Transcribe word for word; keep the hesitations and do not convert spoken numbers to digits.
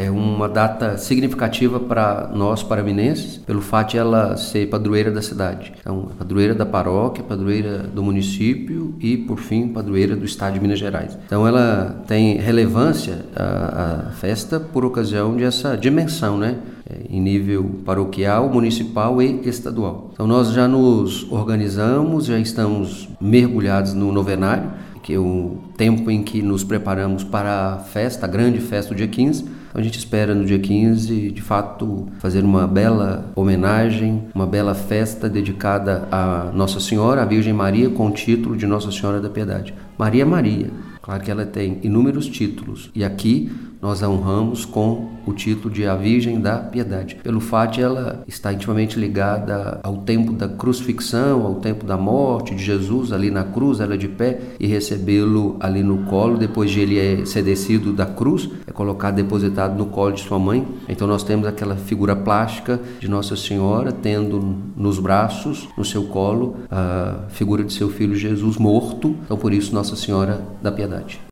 é uma data significativa para nós paraminenses, pelo fato de ela ser padroeira da cidade. Então, padroeira da paróquia, padroeira do município e, por fim, padroeira do estado de Minas Gerais. Então, ela tem relevância, a, a festa, por ocasião dessa dimensão, né? Em nível paroquial, municipal e estadual. Então, nós já nos organizamos, já estamos mergulhados no novenário, que é o tempo em que nos preparamos para a festa, a grande festa do dia quinze. Então a gente espera no dia quinze, de fato, fazer uma bela homenagem, uma bela festa dedicada a Nossa Senhora, a Virgem Maria, com o título de Nossa Senhora da Piedade. Maria Maria, claro que ela tem inúmeros títulos, e aqui nós a honramos com o título de a Virgem da Piedade, pelo fato de ela estar intimamente ligada ao tempo da crucifixão, ao tempo da morte de Jesus ali na cruz, ela de pé, e recebê-lo ali no colo, depois de ele ser descido da cruz, é colocado, depositado no colo de sua mãe. Então nós temos aquela figura plástica de Nossa Senhora, tendo nos braços, no seu colo, a figura de seu filho Jesus morto, então por isso Nossa Senhora da Piedade.